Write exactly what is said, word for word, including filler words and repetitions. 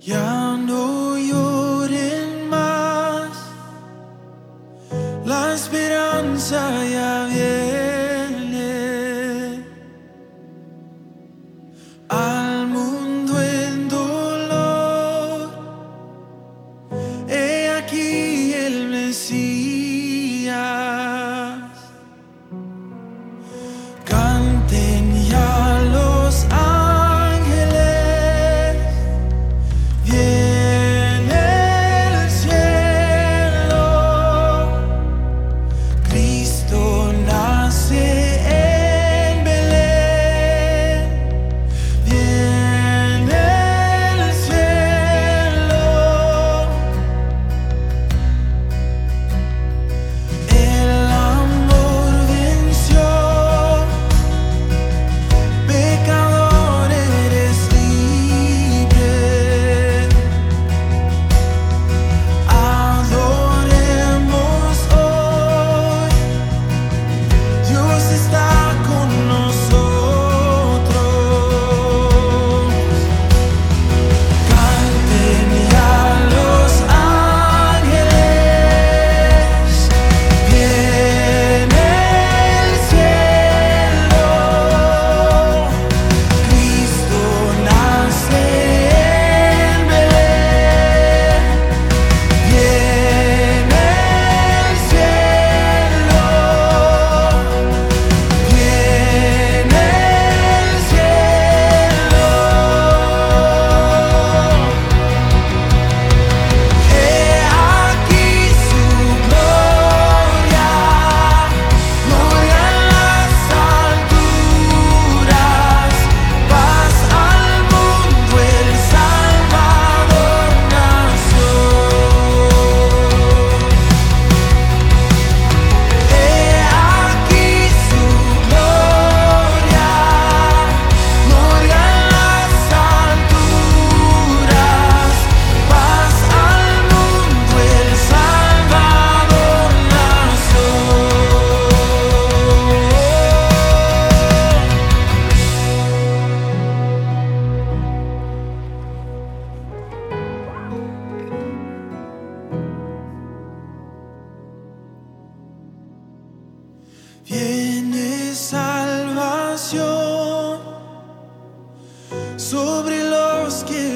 Ya no lloren más, la esperanza ya viene al mundo en dolor. He aquí el Mesías, canten ya los ángeles, viene el cielo, Cristo nace en Belén, viene el cielo, el amor venció, pecador eres libre, adoremos hoy, Dios está con nosotros. Canten ya los ángeles, viene el cielo, Cristo nace en Belén, viene el cielo, viene el cielo. He aquí su gloria, gloria en las alturas, paz al mundo, el Salvador nació. He aquí su gloria, gloria en las alturas, paz al mundo, el Salvador nació. Viene salvación sobre los que